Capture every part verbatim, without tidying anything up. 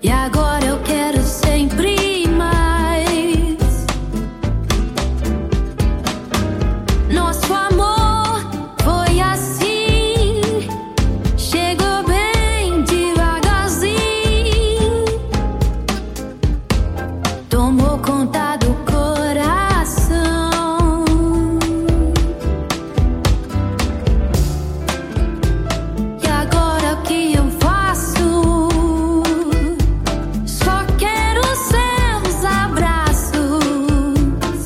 E agora eu quero sempre mais. Nosso amor foi assim, chegou bem devagarzinho, tomou conta do coração. E agora o que eu faço? Só quero seus abraços,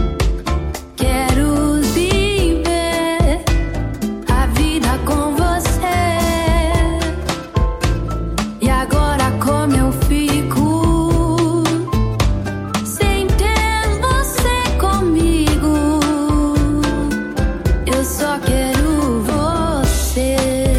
quero viver a vida com você. E agora como eu fico sem ter você comigo? Eu só quero você.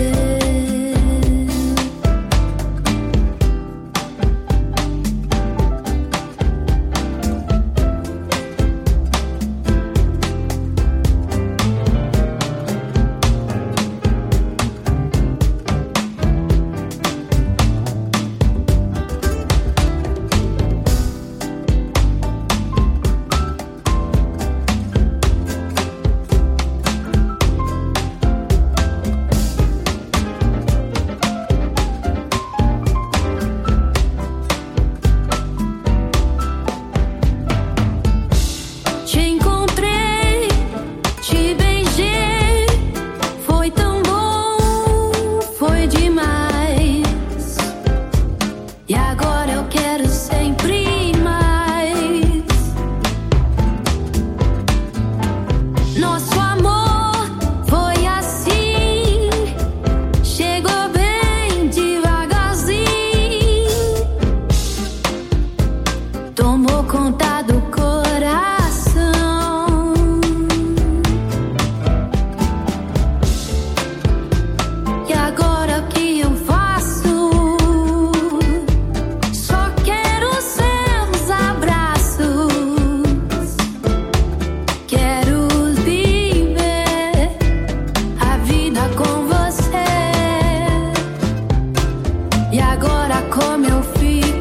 Te encontrei, te beijei, foi tão bom, foi demais. E agora eu quero sempre mais. Nosso amor foi assim, chegou bem devagarzinho, tomou conta do coração. E agora o que eu faço? Só quero seus abraços, quero viver a vida com você. E agora como eu fico